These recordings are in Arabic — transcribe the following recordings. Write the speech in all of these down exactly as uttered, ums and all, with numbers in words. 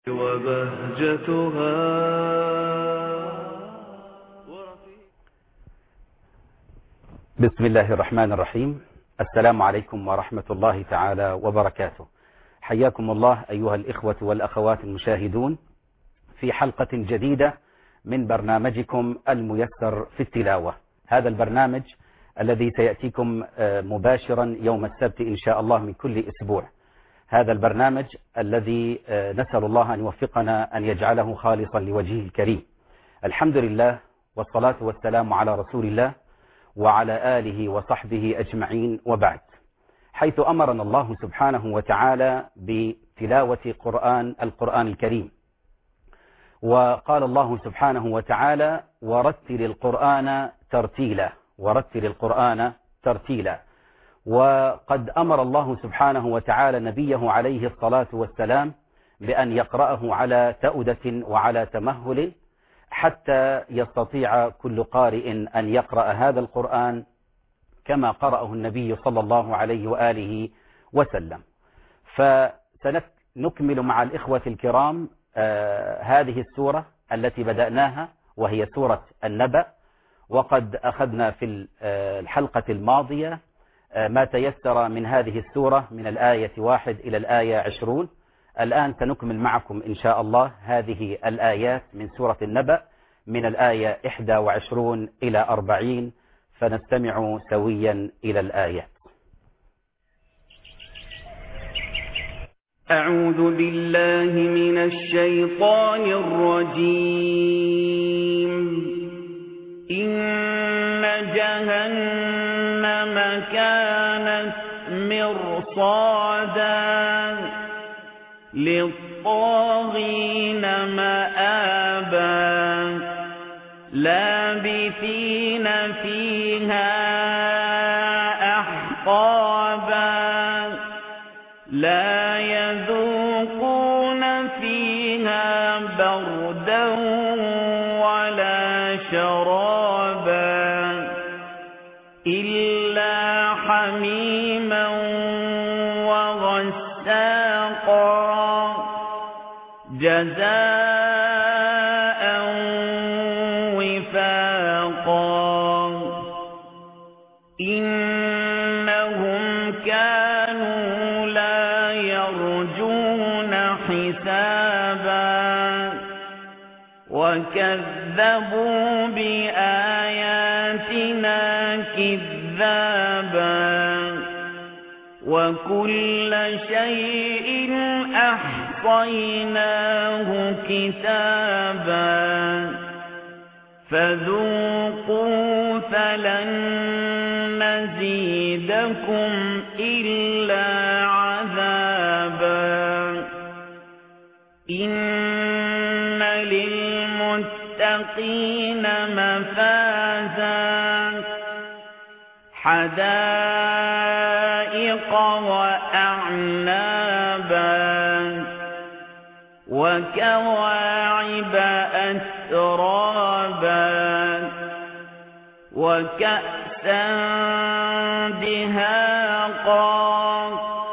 وبهجتها. بسم الله الرحمن الرحيم. السلام عليكم ورحمة الله تعالى وبركاته. حياكم الله أيها الإخوة والأخوات المشاهدون في حلقة جديدة من برنامجكم الميسر في التلاوة. هذا البرنامج الذي سيأتيكم مباشرا يوم السبت إن شاء الله من كل أسبوع. هذا البرنامج الذي نسأل الله أن يوفقنا أن يجعله خالصا لوجهه الكريم. الحمد لله والصلاة والسلام على رسول الله وعلى آله وصحبه أجمعين، وبعد. حيث أمرنا الله سبحانه وتعالى بتلاوة قرآن القرآن الكريم، وقال الله سبحانه وتعالى: ورتل القرآن ترتيلا ورتل القرآن ترتيلا. وقد أمر الله سبحانه وتعالى نبيه عليه الصلاة والسلام بأن يقرأه على تأودة وعلى تمهل حتى يستطيع كل قارئ أن يقرأ هذا القرآن كما قرأه النبي صلى الله عليه وآله وسلم. فسنكمل مع الإخوة الكرام آه هذه السورة التي بدأناها، وهي سورة النبأ. وقد أخذنا في الحلقة الماضية ما تيسر من هذه السورة من الآية واحد إلى الآية عشرون. الآن سنكمل معكم إن شاء الله هذه الآيات من سورة النبأ من الآية إحدى وعشرون إلى أربعين، فنستمع سويا إلى الآيات. أعوذ بالله من الشيطان الرجيم. إن جهنم كانت مرصادا للطاغين مآبا لابثين فيها أحقابا لا يذوقون فيها بردا ولا شرابا إلا حميما وغساقا جزاء وفاقا. إنهم كانوا لا يرجون حسابا وكذبوا بآياتنا كذابا وكل شيء أحصيناه كتابا فذوقوا فلن نزيدكم إلا عذابا. إن للمتقين مفازا حدائق وأعنابا وكواعب أترابا وكأسا دهاقا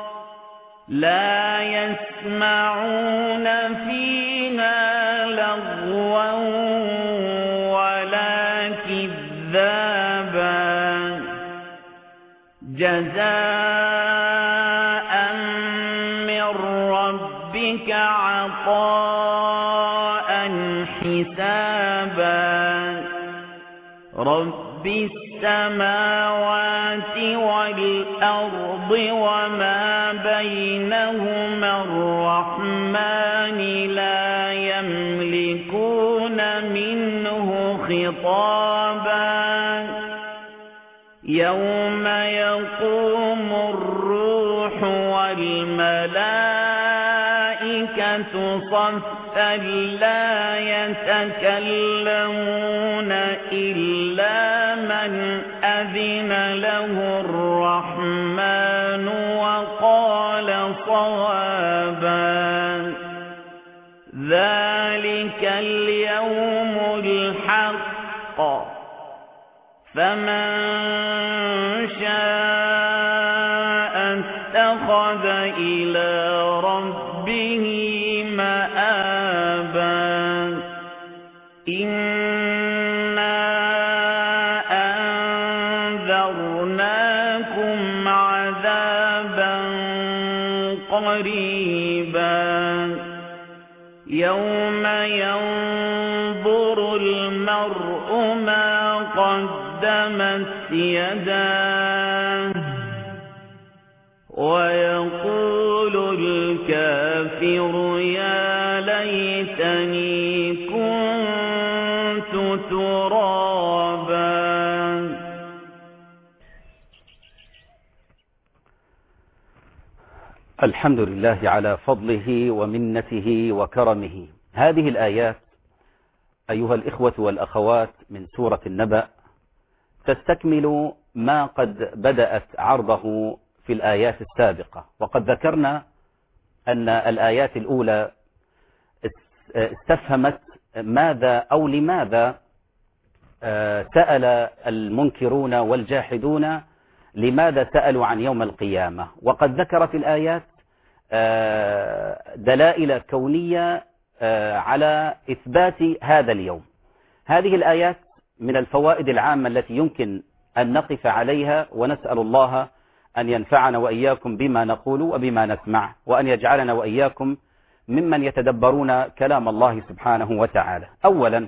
لا يسمعون فيها لغوا ولا كذابا جزاء من ربك عطاء حسابا. رب السماوات والأرض وما بينهما الرحمن لا يملكون منه خطابا. يوم يقوم الروح والملائكة صفا لا يتكلمون إلا من أذن له الرحمن وقال صوابا. ذلك اليوم الحق فمن شاء اتخذ إلى ربه مآبا. عذابا إنا أنذرناكم عذابا قريبا يوم ينظر المرء ما قدمت يداه ويقول الكافر يا ليتني كنت ترابا. الحمد لله على فضله ومنته وكرمه. هذه الآيات أيها الإخوة والأخوات من سورة النبأ تستكمل ما قد بدأت عرضه في الآيات السابقة، وقد ذكرنا أن الآيات الأولى استفهمت ماذا أو لماذا سأل المنكرون والجاحدون، لماذا سألوا عن يوم القيامة، وقد ذكرت الآيات دلائل كونية على إثبات هذا اليوم. هذه الآيات من الفوائد العامة التي يمكن أن نقف عليها، ونسأل الله أن ينفعنا وإياكم بما نقول وبما نسمع، وأن يجعلنا وإياكم ممن يتدبرون كلام الله سبحانه وتعالى. أولا،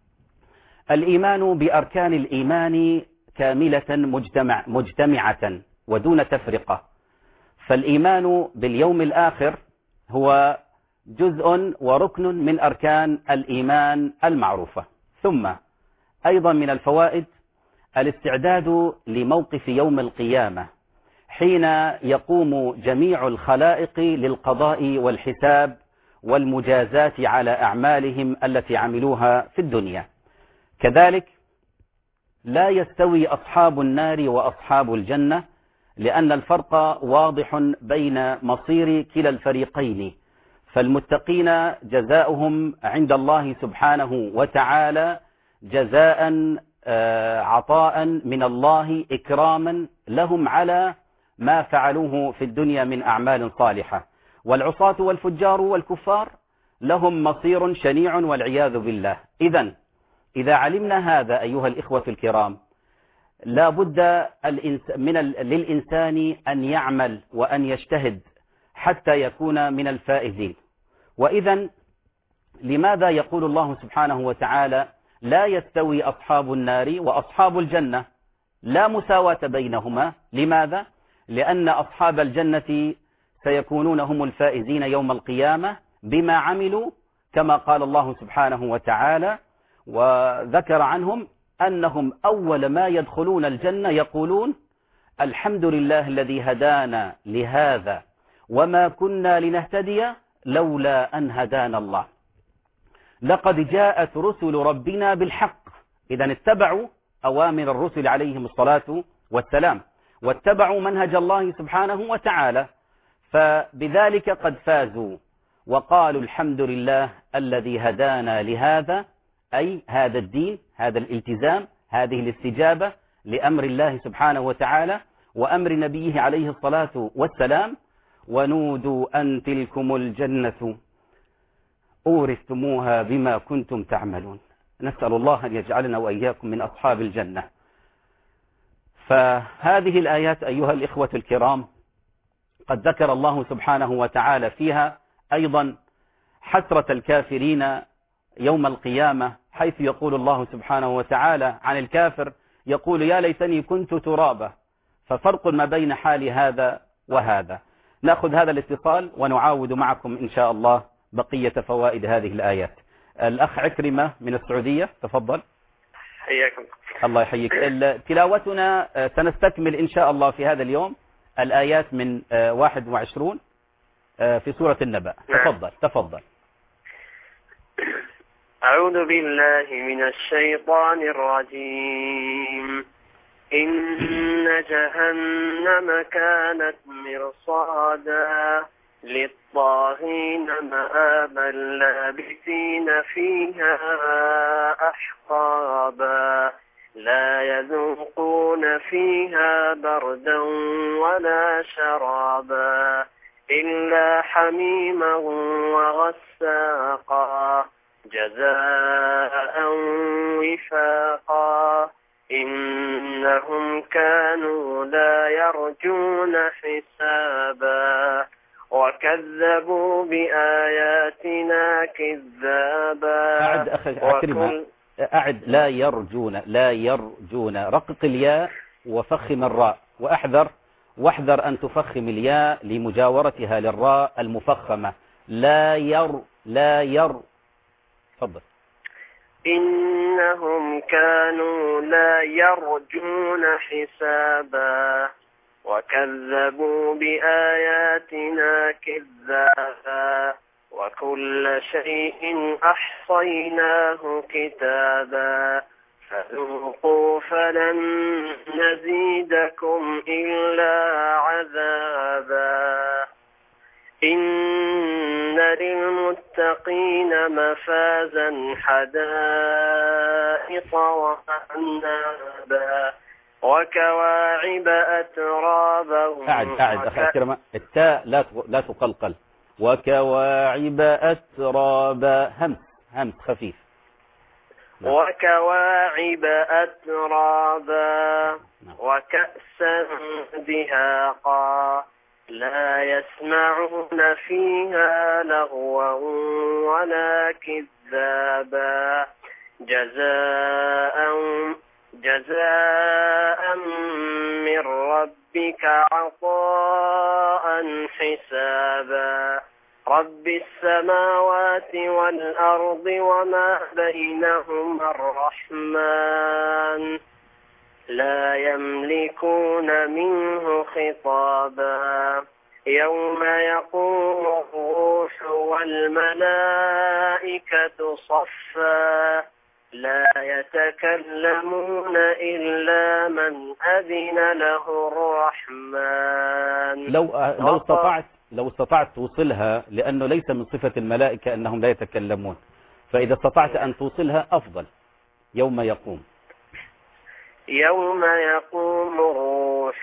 الإيمان بأركان الإيمان كاملة مجتمع مجتمعة ودون تفرقة، فالإيمان باليوم الآخر هو جزء وركن من أركان الإيمان المعروفة. ثم أيضا من الفوائد الاستعداد لموقف يوم القيامة، حين يقوم جميع الخلائق للقضاء والحساب والمجازات على أعمالهم التي عملوها في الدنيا. كذلك لا يستوي أصحاب النار وأصحاب الجنة، لأن الفرق واضح بين مصير كلا الفريقين، فالمتقين جزاؤهم عند الله سبحانه وتعالى جزاء عطاء من الله إكراما لهم على ما فعلوه في الدنيا من أعمال صالحة، والعصاة والفجار والكفار لهم مصير شنيع والعياذ بالله. إذن إذا علمنا هذا أيها الإخوة الكرام، لا بد من للإنسان أن يعمل وأن يجتهد حتى يكون من الفائزين. وإذن لماذا يقول الله سبحانه وتعالى لا يستوي أصحاب النار وأصحاب الجنة؟ لا مساواة بينهما. لماذا؟ لأن أصحاب الجنة سيكونون هم الفائزين يوم القيامة بما عملوا، كما قال الله سبحانه وتعالى وذكر عنهم أنهم أول ما يدخلون الجنة يقولون الحمد لله الذي هدانا لهذا وما كنا لنهتدي لولا أن هدانا الله، لقد جاءت رسل ربنا بالحق. إذا اتبعوا أوامر الرسل عليهم الصلاة والسلام، واتبعوا منهج الله سبحانه وتعالى، فبذلك قد فازوا وقالوا الحمد لله الذي هدانا لهذا، أي هذا الدين، هذا الالتزام، هذه الاستجابة لأمر الله سبحانه وتعالى وأمر نبيه عليه الصلاة والسلام. ونودوا أن تلكم الجنة أورثتموها بما كنتم تعملون. نسأل الله أن يجعلنا وإياكم من أصحاب الجنة. فهذه الآيات أيها الإخوة الكرام قد ذكر الله سبحانه وتعالى فيها أيضا حسرة الكافرين يوم القيامة، حيث يقول الله سبحانه وتعالى عن الكافر يقول يا ليتني كنت ترابا. ففرق ما بين حال هذا وهذا. نأخذ هذا الاتصال ونعاود معكم إن شاء الله بقية فوائد هذه الآيات. الأخ عكرمة من السعودية، تفضل. حياكم الله يحييك. تلاوتنا سنستكمل إن شاء الله في هذا اليوم الآيات من واحد وعشرون في سورة النبأ. تفضل تفضل. أعوذ بالله من الشيطان الرجيم. إن جهنم كانت مرصادا للطاغين مآبا لابثين فيها أحقابا لا يذوقون فيها بردا ولا شرابا إلا حميما وغساقا جزاء وفاقا إنهم كانوا لا يرجون حسابا وكذبوا بآياتنا كذابا. أعد أخي أكرمة، أعد لا يرجون، لا يرجون، رقق الياء وفخم الراء، وأحذر واحذر أن تفخم الياء لمجاورتها للراء المفخمة. لا ير لا ير تفضل. إنهم كانوا لا يرجون حسابا وكذبوا بآياتنا كذابا وكل شيء أحصيناه كتابا فذوقوا فلن نزيدكم إلا عذابا. إن للمتقين مفازا حدائق وأعنابا وكواعب أترابا. أعد أعد أخي أكرمة، التاء لا لا تقلقل. وكواعب أترابا، همس همس خفيف. وكواعب أترابا وكأسا دهاقا لا يسمعون فيها لغوا ولا كذابا جزاء جزاء من ربك عطاء حسابا رب السماوات والأرض وما بينهما الرحمن لا يملكون منه خطابا يوم يقوم الروح والملائكة صفا لا يتكلمون إلا من أذن له الرحمن. لو لو استطعت لو استطعت توصلها، لأنه ليس من صفة الملائكة أنهم لا يتكلمون، فإذا استطعت أن توصلها أفضل. يوم يقوم يوم يقوم الروح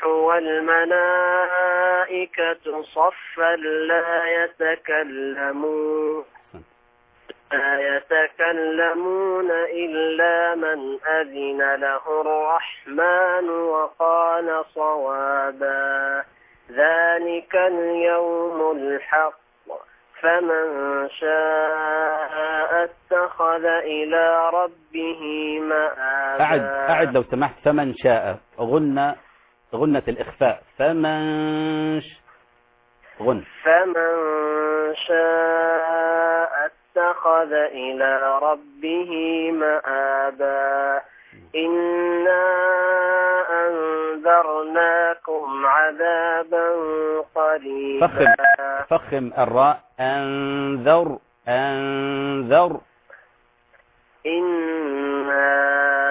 والملائكة صفا لا يتكلمون لا يتكلمون إلا من أذن له الرحمن وقال صوابا ذلك اليوم الحق فمن شاء اتخذ إلى ربه مآبا. أعد أعد لو سمحت. فمن شاء غنى غنة الإخفاء. فمن ش... غن فمن شاء اتخذ إلى ربه مآبا إنا أنذرناكم عذابا قريبا. فخم فخم الراء. أنذر أنذر إنا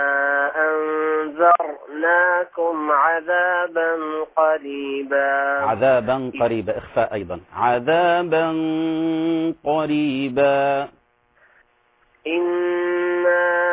أنذرناكم عذابا قريبا. عذابا قريبا، إخفاء أيضا. عذابا قريبا. إنا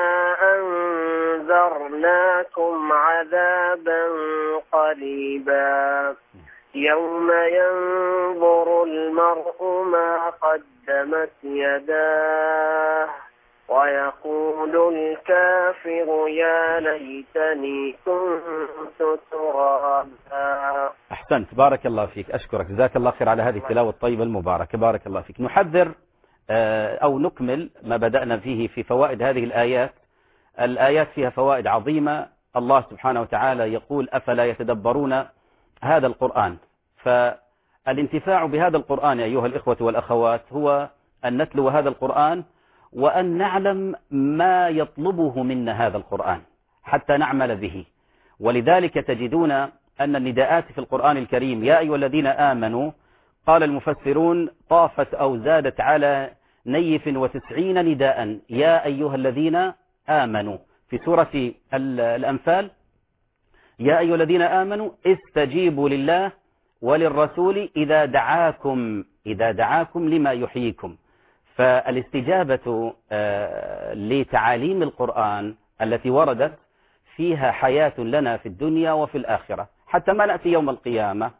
أنذرناكم عذابا قريبا يوم ينظر المرء ما قدمت يداه ويقول الكافر يا ليتني كنت ترابا. أحسنت، بارك الله فيك، أشكرك، جزاك الله خير على هذه التلاوة الطيبة المباركة، بارك الله فيك. نحذر أو نكمل ما بدأنا فيه في فوائد هذه الآيات. الآيات فيها فوائد عظيمة. الله سبحانه وتعالى يقول أفلا يتدبرون هذا القرآن. فالانتفاع بهذا القرآن أيها الإخوة والأخوات هو أن نتلو هذا القرآن وأن نعلم ما يطلبه منا هذا القرآن حتى نعمل به. ولذلك تجدون أن النداءات في القرآن الكريم يا أيها الذين آمنوا، قال المفسرون طافت أو زادت على نيف وتسعين نداء يا أيها الذين آمنوا. في سورة الأنفال يا أيها الذين آمنوا استجيبوا لله وللرسول إذا دعاكم إذا دعاكم لما يحييكم. فالاستجابة لتعاليم القرآن التي وردت فيها حياة لنا في الدنيا وفي الآخرة حتى ما نأتي يوم القيامة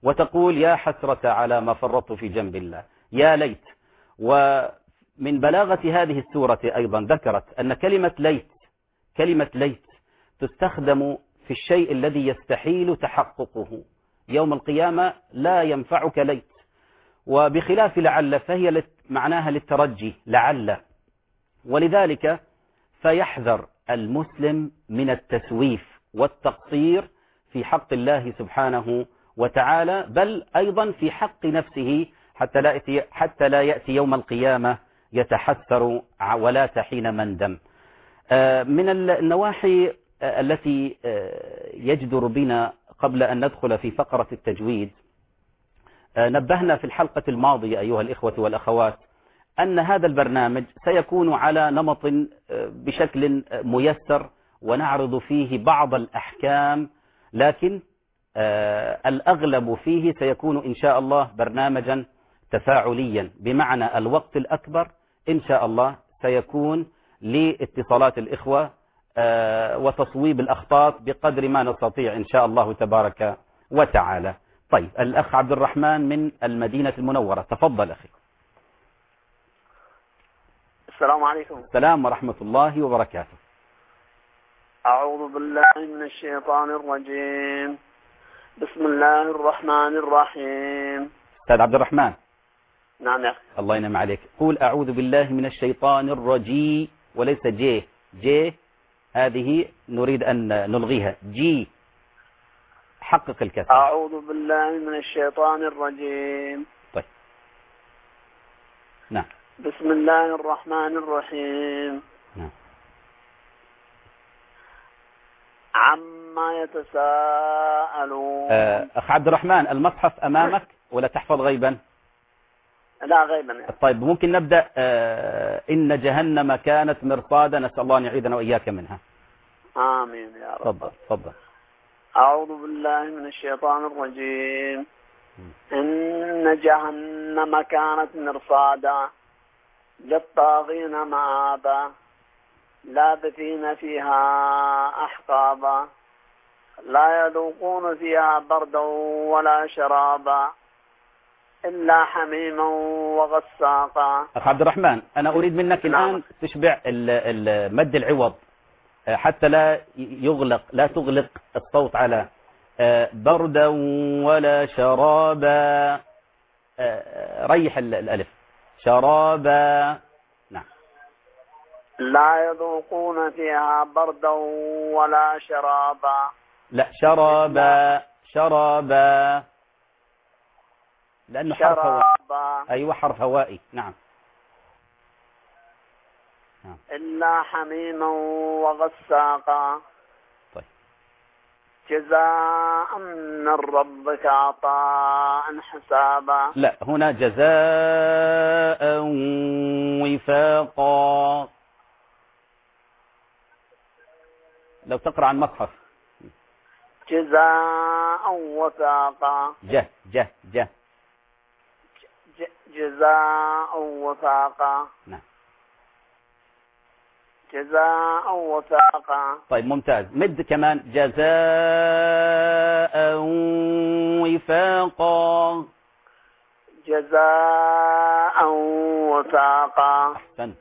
وتقول يا حسرة على ما فرطت في جنب الله، يا ليت. ومن بلاغة هذه السورة أيضا ذكرت أن كلمة ليت كلمة ليت تستخدم في الشيء الذي يستحيل تحققه. يوم القيامة لا ينفعك ليت. وبخلاف لعل فهي معناها للترجي، لعل. ولذلك فيحذر المسلم من التسويف والتقصير في حق الله سبحانه وتعالى، بل أيضا في حق نفسه، حتى لا يأتي, حتى لا يأتي يوم القيامة يتحسر ولا تحين مندم. من النواحي التي يجدر بنا قبل أن ندخل في فقرة التجويد، نبهنا في الحلقة الماضية أيها الإخوة والأخوات أن هذا البرنامج سيكون على نمط بشكل ميسر، ونعرض فيه بعض الأحكام، لكن الأغلب فيه سيكون إن شاء الله برنامجا تفاعليا، بمعنى الوقت الأكبر إن شاء الله سيكون لاتصالات الإخوة وتصويب الأخطاء بقدر ما نستطيع إن شاء الله تبارك وتعالى. طيب، الأخ عبد الرحمن من المدينة المنورة، تفضل أخي. السلام عليكم. السلام ورحمة الله وبركاته. أعوذ بالله من الشيطان الرجيم. بسم الله الرحمن الرحيم. أستاذ عبد الرحمن. نعم يا أخي. الله ينعم عليك. قول أعوذ بالله من الشيطان الرجيم، وليس جي. جي هذه نريد أن نلغيها. جي، حقق الكسر. أعوذ بالله من الشيطان الرجيم. طيب، نعم. بسم الله الرحمن الرحيم. نعم. عما يتساءلون. أخ عبد الرحمن، المصحف أمامك ولا تحفظ غيبا؟ لا، غيبا. طيب، ممكن نبدأ. إن جهنم كانت مرصادا، نسأل الله أن يعيدنا وإياك منها. آمين يا رب. تفضل تفضل. أعوذ بالله من الشيطان الرجيم. إن جهنم كانت مرصادا للطاغين مآبا لابثين فيها أحقابا لا يذوقون فيها بردا ولا شرابا إلا حميما وغساقا. أخ عبد الرحمن، أنا أريد منك الآن نعم. تشبع المد العوض حتى لا يغلق لا تغلق الصوت على بردا ولا شرابا. ريح الألف. شرابا. نعم. لا يذوقون فيها بردا ولا شرابا. لا، شرابا. شرابا لأنه حرف هوائي. أيوة، حرف هوائي. نعم. نعم. إلا حميما وغساقا. طيب. جزاء من ربك عطاء حسابا. لا، هنا جزاء وفاقا. لو تقرأ عن مصحف. جزاء وفاقا. جه جه جه. جزاء وفاقا. نعم. جزاء وفاقا. طيب، ممتاز. مد كمان. جزاء وفاقا. جزاء وفاقا. أحسنت.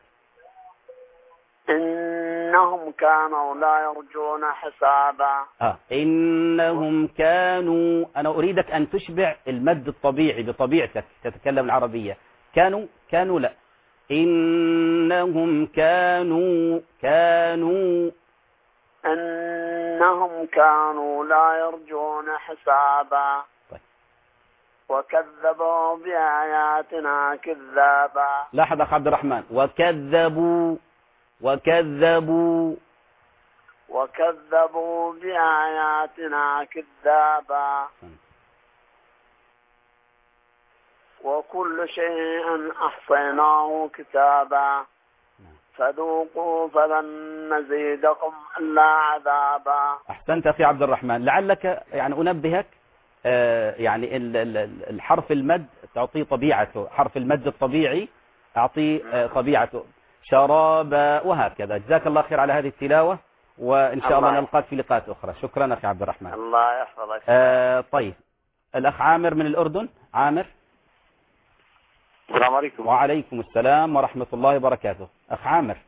إنهم كانوا لا يرجون حسابا. آه. إنهم كانوا. أنا أريدك أن تشبع المد الطبيعي بطبيعتك، تتكلم العربية. كانوا كانوا لا. إنهم كانوا كانوا إنهم كانوا لا يرجون حسابا. طيب. وكذبوا بآياتنا كذابا. لاحظ أخ عبد الرحمن. وكذبوا وكذبوا وكذبوا بآياتنا كذابا. وكل شيء أحصيناه كتابا. فذوقوا فلن نزيدكم إلا عذابا. أحسنت أخي عبد الرحمن. لعلك يعني أنبهك، آه يعني الحرف المد تعطيه طبيعته، حرف المد الطبيعي أعطيه آه طبيعته. شرابا وهكذا. جزاك الله خير على هذه التلاوة، وإن شاء الله, الله نلقاك في لقاءات أخرى. شكرا أخي عبد الرحمن. الله يحفظك. آه طيب، الأخ عامر من الأردن. عامر. السلام عليكم. وعليكم السلام ورحمة الله وبركاته. أخ عامر.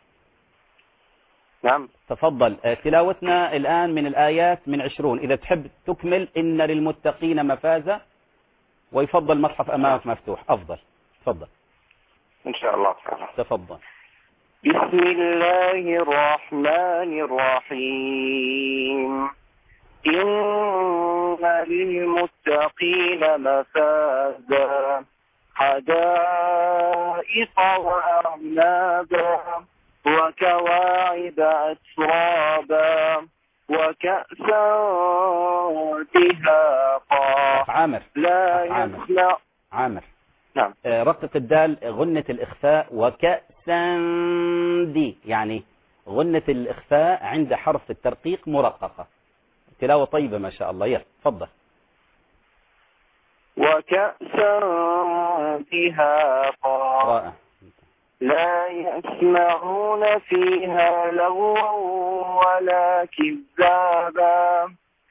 نعم. تفضل. تلاوتنا الآن من الآيات من عشرون، إذا تحب تكمل إن للمتقين مفازة، ويفضل مصحف أمامك مفتوح أفضل. تفضل إن شاء الله تعالى. تفضل. بسم الله الرحمن الرحيم. إن للمتقين مفازا حدائق وأعنابا وكواعب أترابا وكأسا دهاقا. عامر لا يسمع. عامر نعم. آه، رقق الدال غنة الإخفاء وكأسا دي، يعني غنة الإخفاء عند حرف الترقيق مرققة. تلاوة طيبة ما شاء الله. يلا تفضل. وكأسا دهاقا. رائع. لا يسمعون فيها لغوا ولا كذابا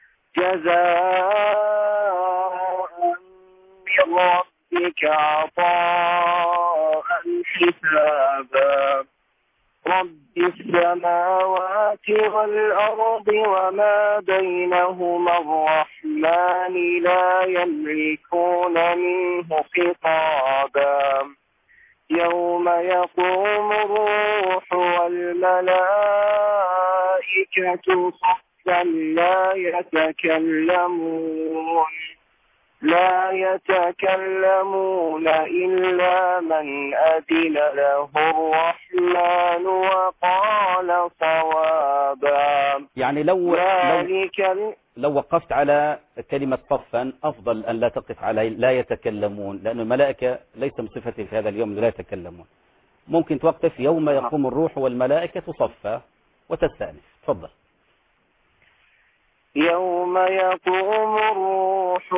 جزاء من ربك عطاء حسابا. رب السماوات والأرض وما بينهما الرحمن لا يملكون منه خطابا. يوم يقوم الروح والملائكة صفا لا يتكلمون لا يتكلمون إلا من أذن له الرحمن وقال صوابا. يعني لو ذلك لو, لو وقفت على كلمة صفا أفضل أن لا تقف على لا يتكلمون، لأن الملائكة ليس من صفتهم في هذا اليوم لا يتكلمون. ممكن توقف يوم يقوم الروح والملائكة صفا وتستأنف. تفضل. يوم يقوم الروح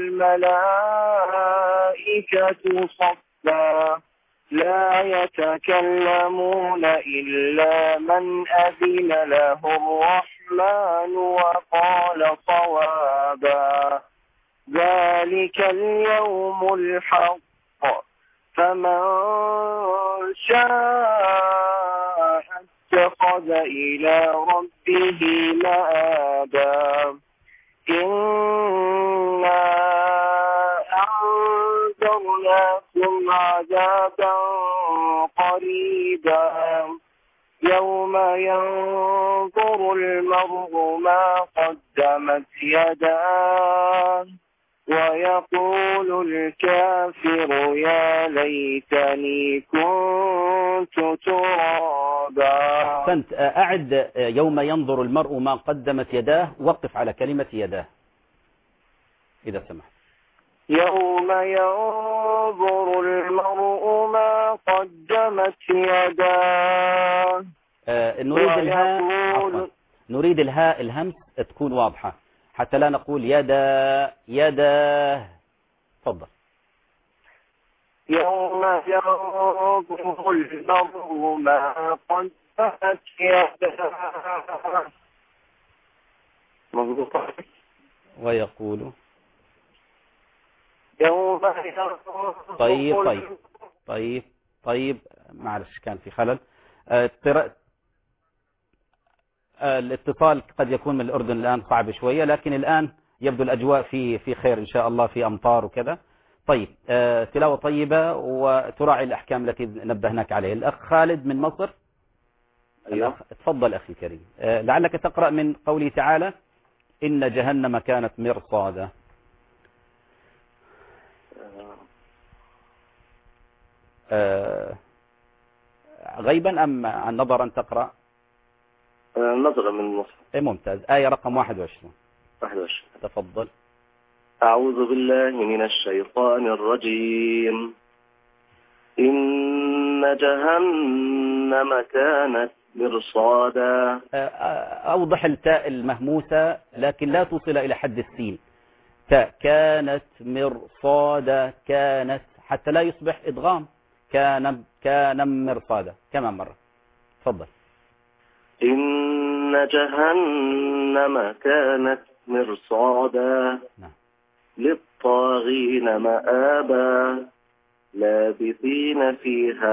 والملائكة صفا لا يتكلمون إلا من أذن له الرحمن وقال صوابا. ذلك اليوم الحق فمن شاء اتخذ إلى ربه مآبا. إنا أنذرناكم عذابا قريبا يوم ينظر المرء ما قدمت يداه ويقول الكافر يا ليتني كنت ترابا. أحسنت. أعد يوم ينظر المرء ما قدمت يداه، وقف على كلمة يداه إذا سمحت. يوم ينظر المرء ما قدمت يداه. آه نريد الهاء عفوا. نريد الهاء الهمس تكون واضحة حتى لا نقول يدا يدا. تفضل. يوم ينظر المرء ما قدمت يداه. مضبوط. ويقول يوم طيب طيب طيب طيب معلش كان في خلل. آه آه الاتصال قد يكون من الأردن الآن صعب شوية، لكن الآن يبدو الأجواء في في خير إن شاء الله، في أمطار وكذا. طيب آه تلاوة طيبة وتراعي الأحكام التي نبهناك عليها. الأخ خالد من مصر. أيوة. تفضل أخي الكريم. آه لعلك تقرأ من قوله تعالى إن جهنم كانت مرصادا. آه غيبا أم عن نظرا تقرأ؟ نظرا من مصر. إيه ممتاز. آية رقم واحد وعشرين. واحد وعشرين. تفضل. أعوذ بالله من الشيطان الرجيم. إن جهنم كانت مرصادا. أوضح التاء المهموسة لكن لا توصل إلى حد السين. تاء كانت مرصادا كانت حتى لا يصبح إدغام. كان كان مرصادا. كمان مرة. تفضل. إن جهنم كانت مرصادا. نعم. للطاغين مآبا لابثين فيها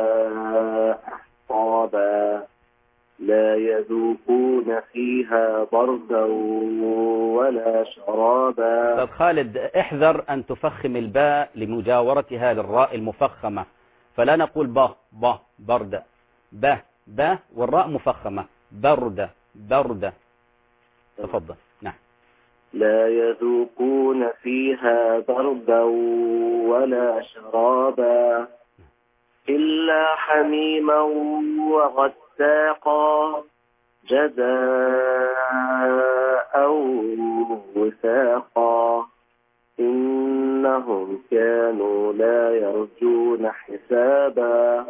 أحقابا لا يذوقون فيها بردا ولا شرابا. أستاذ خالد احذر أن تفخم الباء لمجاورتها للراء المفخمة، فلا نقول ب ب برد ب ب والراء مفخمة برد برد. تفضل. نعم. لا يذوقون فيها بردا ولا شرابا إلا حميما وغساقا جزاء وفاقا إنهم كانوا لا يرجون حسابا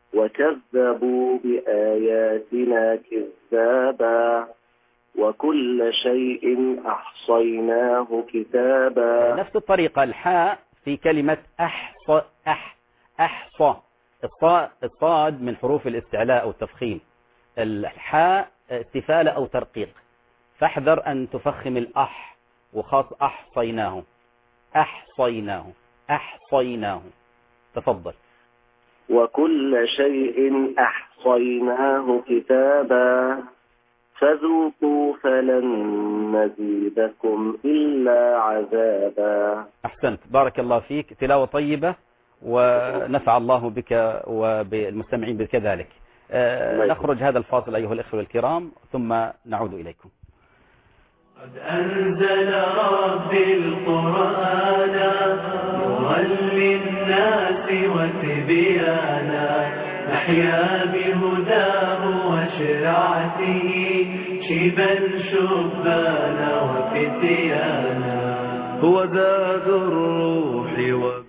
وكذبوا بآياتنا كذابا وكل شيء أحصيناه كتابا. نفس الطريقة الحاء في كلمة أحصى أح أحصى الصاء الصاد من حروف الاستعلاء أو التفخيم، الحاء استفالة أو ترقيق، فاحذر أن تفخم الأح وخاص أحصيناه أحصيناه أحصيناه. تفضل. وكل شيء أحصيناه كتابا فذوقوا فلن نزيدكم إلا عذابا. أحسنت، بارك الله فيك، تلاوة طيبة ونفع الله بك وبالمستمعين بكذلك. أه نخرج هذا الفاصل أيها الأخوة الكرام ثم نعود إليكم. قد أنزل ربي القرآن نورا للناس وتبيانا نحيا بهداه وشرعته شيبا شبانا وفتيانا هو زاد الروح و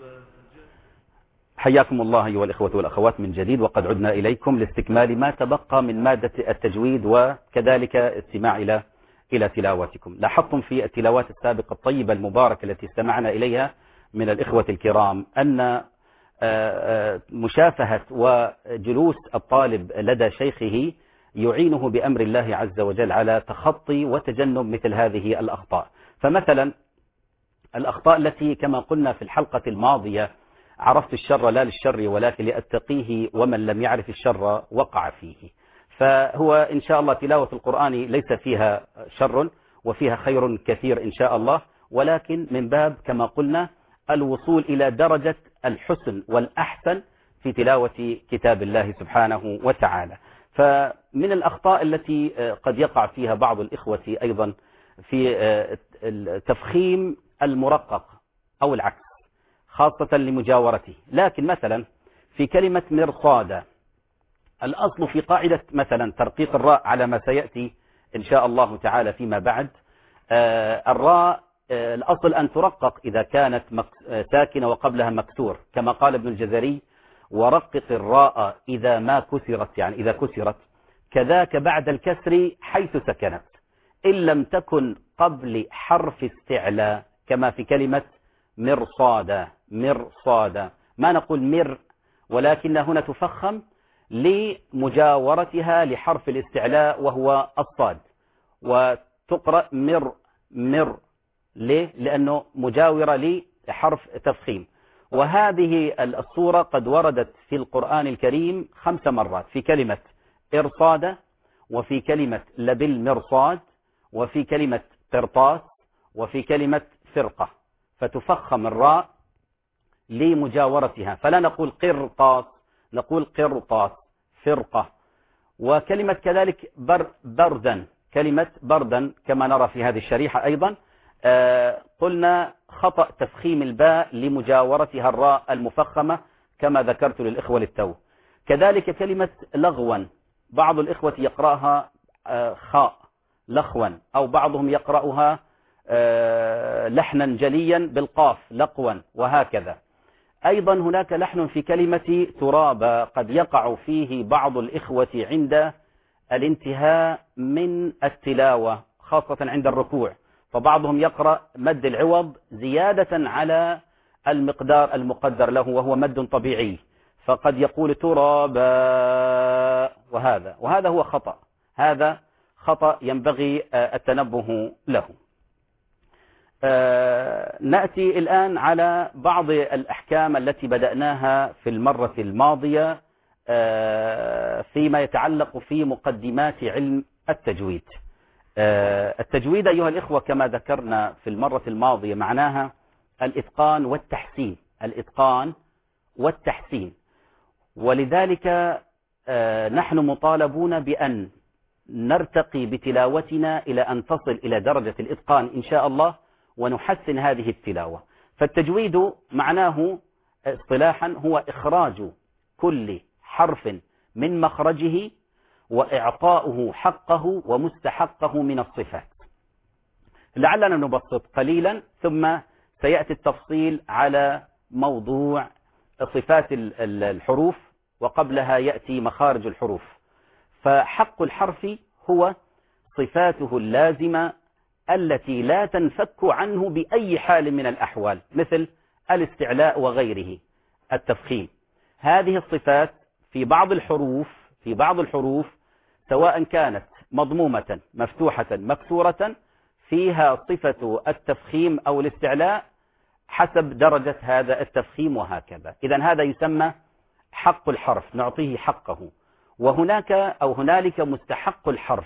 حياكم الله أيها الإخوة والأخوات من جديد، وقد عدنا إليكم لاستكمال ما تبقى من مادة التجويد وكذلك استماع إلى إلى تلاوتكم. لاحظتم في التلاوات السابقة الطيبة المباركة التي استمعنا إليها من الإخوة الكرام أن مشافهة وجلوس الطالب لدى شيخه يعينه بأمر الله عز وجل على تخطي وتجنب مثل هذه الأخطاء. فمثلا الأخطاء التي كما قلنا في الحلقة الماضية عرفت الشر لا للشر ولكن لأتقيه ومن لم يعرف الشر وقع فيه. فهو إن شاء الله تلاوة القرآن ليس فيها شر وفيها خير كثير إن شاء الله، ولكن من باب كما قلنا الوصول إلى درجة الحسن والأحسن في تلاوة كتاب الله سبحانه وتعالى. فمن الأخطاء التي قد يقع فيها بعض الإخوة أيضا في التفخيم المرقق أو العكس خاصة لمجاورته. لكن مثلا في كلمة مرصادة الأصل في قاعدة مثلا ترقيق الراء على ما سيأتي إن شاء الله تعالى فيما بعد، الراء الأصل أن ترقق إذا كانت ساكنة وقبلها مكسور كما قال ابن الجزري ورقق الراء إذا ما كسرت، يعني إذا كسرت كذاك بعد الكسر حيث سكنت إن لم تكن قبل حرف استعلاء كما في كلمة مرصادة. مرصادة ما نقول مر، ولكن هنا تفخم لمجاورتها لحرف الاستعلاء وهو الصاد، وتقرأ مر مر. ليه؟ لأنه مجاورة لحرف تفخيم. وهذه الصورة قد وردت في القرآن الكريم خمس مرات، في كلمة إرصادة وفي كلمة لبالمرصاد وفي كلمة قرطاس وفي كلمة فرقة، فتفخم الراء لمجاورتها، فلا نقول قرطاس نقول قرطاس فرقة. وكلمة كذلك بر بردا، كلمة بردا كما نرى في هذه الشريحة أيضا آه قلنا خطأ تفخيم الباء لمجاورتها الراء المفخمة كما ذكرت للإخوة للتو. كذلك كلمة لغوا بعض الإخوة يقرأها آه خاء لخوا، أو بعضهم يقرأها آه لحنا جليا بالقاف لقوا، وهكذا. أيضا هناك لحن في كلمة ترابا قد يقع فيه بعض الإخوة عند الانتهاء من التلاوة خاصة عند الركوع، فبعضهم يقرأ مد العوض زيادة على المقدار المقدر له وهو مد طبيعي، فقد يقول ترابا، وهذا وهذا هو خطأ، هذا خطأ ينبغي التنبه له. آه نأتي الآن على بعض الأحكام التي بدأناها في المرة الماضية آه فيما يتعلق في مقدمات علم التجويد. آه التجويد أيها الإخوة كما ذكرنا في المرة الماضية معناها الإتقان والتحسين، الإتقان والتحسين. ولذلك آه نحن مطالبون بأن نرتقي بتلاوتنا إلى أن تصل إلى درجة الإتقان إن شاء الله، ونحسن هذه التلاوة. فالتجويد معناه اصطلاحا هو إخراج كل حرف من مخرجه وإعطاؤه حقه ومستحقه من الصفات. لعلنا نبسط قليلا ثم سيأتي التفصيل على موضوع صفات الحروف، وقبلها يأتي مخارج الحروف. فحق الحرف هو صفاته اللازمة التي لا تنفك عنه بأي حال من الأحوال، مثل الاستعلاء وغيره، التفخيم. هذه الصفات في بعض الحروف في بعض الحروف سواء كانت مضمومة مفتوحة مكسورة فيها صفة التفخيم أو الاستعلاء حسب درجة هذا التفخيم وهكذا. إذن هذا يسمى حق الحرف، نعطيه حقه. وهناك أو هنالك مستحق الحرف.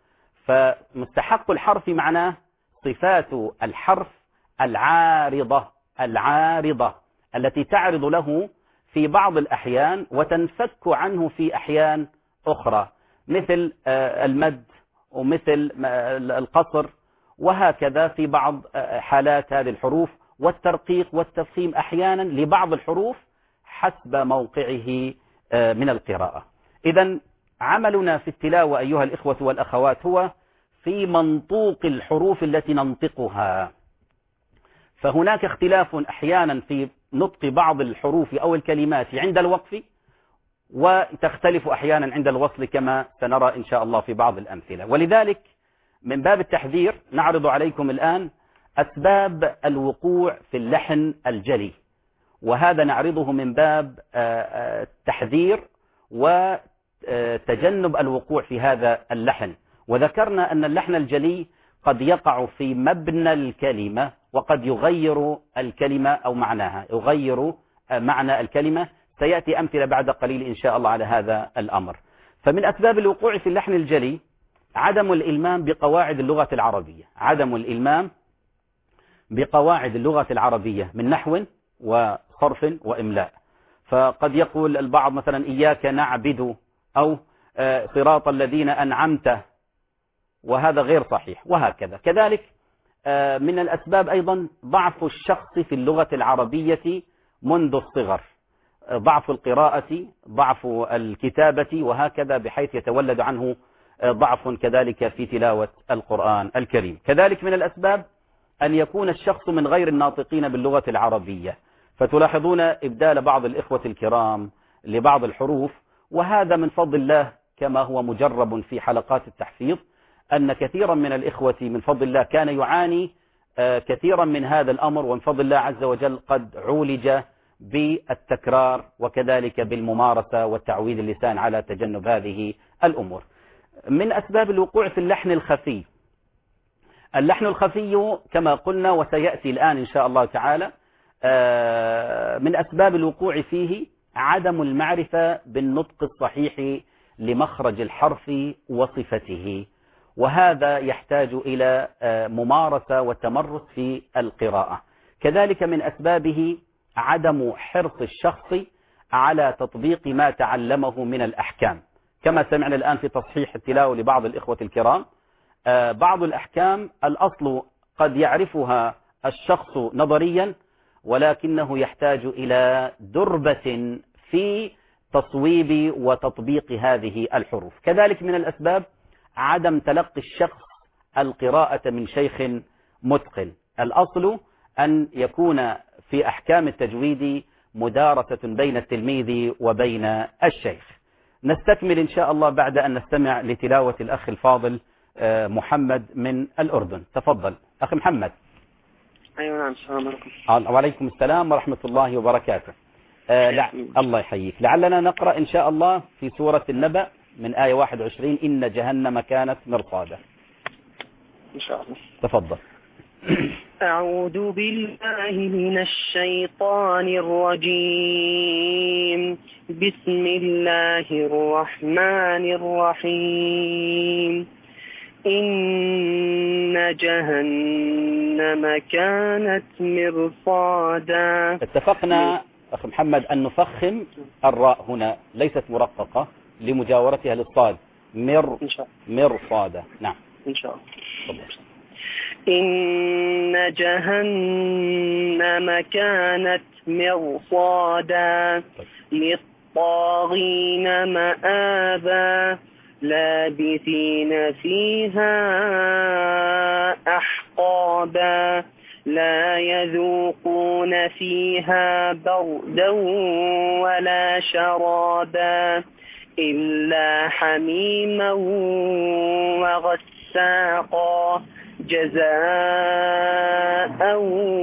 فمستحق الحرف معناه صفات الحرف العارضة العارضة التي تعرض له في بعض الأحيان وتنفك عنه في أحيان أخرى، مثل المد ومثل القصر وهكذا في بعض حالات هذه الحروف، والترقيق والتفخيم أحيانا لبعض الحروف حسب موقعه من القراءة. إذن عملنا في التلاوة أيها الإخوة والأخوات هو في منطوق الحروف التي ننطقها. فهناك اختلاف أحيانا في نطق بعض الحروف أو الكلمات عند الوقف، وتختلف أحيانا عند الوصل كما سنرى إن شاء الله في بعض الأمثلة. ولذلك من باب التحذير نعرض عليكم الآن أسباب الوقوع في اللحن الجلي، وهذا نعرضه من باب التحذير وتجنب الوقوع في هذا اللحن. وذكرنا أن اللحن الجلي قد يقع في مبنى الكلمة وقد يغير الكلمة أو معناها، يغير معنى الكلمة. سيأتي أمثلة بعد قليل إن شاء الله على هذا الأمر. فمن أسباب الوقوع في اللحن الجلي عدم الإلمام بقواعد اللغة العربية، عدم الإلمام بقواعد اللغة العربية من نحو وصرف وإملاء. فقد يقول البعض مثلا إياك نعبد أو صراط الذين أنعمت، وهذا غير صحيح. وهكذا كذلك من الأسباب أيضا ضعف الشخص في اللغة العربية منذ الصغر، ضعف القراءة، ضعف الكتابة وهكذا، بحيث يتولد عنه ضعف كذلك في تلاوة القرآن الكريم. كذلك من الأسباب أن يكون الشخص من غير الناطقين باللغة العربية، فتلاحظون إبدال بعض الإخوة الكرام لبعض الحروف، وهذا من فضل الله كما هو مجرب في حلقات التحفيظ، أن كثيرا من الإخوة من فضل الله كان يعاني كثيرا من هذا الأمر، ومن فضل الله عز وجل قد عولج بالتكرار وكذلك بالممارسة والتعويد اللسان على تجنب هذه الأمور. من أسباب الوقوع في اللحن الخفي، اللحن الخفي كما قلنا وسيأتي الآن إن شاء الله تعالى، من أسباب الوقوع فيه عدم المعرفة بالنطق الصحيح لمخرج الحرف وصفته، وهذا يحتاج إلى ممارسة وتمرس في القراءة. كذلك من أسبابه عدم حرص الشخص على تطبيق ما تعلمه من الأحكام، كما سمعنا الآن في تصحيح التلاوة لبعض الإخوة الكرام. بعض الأحكام الأصل قد يعرفها الشخص نظريا، ولكنه يحتاج إلى دربة في تصويب وتطبيق هذه الحروف. كذلك من الأسباب عدم تلقي الشخص القراءة من شيخ متقن. الأصل أن يكون في أحكام التجويد مدارسة بين التلميذ وبين الشيخ. نستكمل إن شاء الله بعد أن نستمع لتلاوة الأخ الفاضل محمد من الأردن. تفضل أخ محمد. أيوة نعم. السلام عليكم. وعليكم السلام ورحمة الله وبركاته. آه لع... الله يحييك. لعلنا نقرأ إن شاء الله في سورة النبأ من آية واحد وعشرين إن جهنم كانت مرصادا. إن شاء الله. تفضل. أعوذ بالله من الشيطان الرجيم. بسم الله الرحمن الرحيم. إن جهنم كانت مرصادا. اتفقنا أخي محمد أن نفخم الراء هنا، ليست مرققة لمجاورتها للصاد. مر مرصادا. نعم إن شاء الله. طبعا. إن جهنم كانت مرصادا للطاغين مآبا لابثين فيها أحقابا لا يذوقون فيها بردا ولا شرابا إلا حميما وغساقا جزاء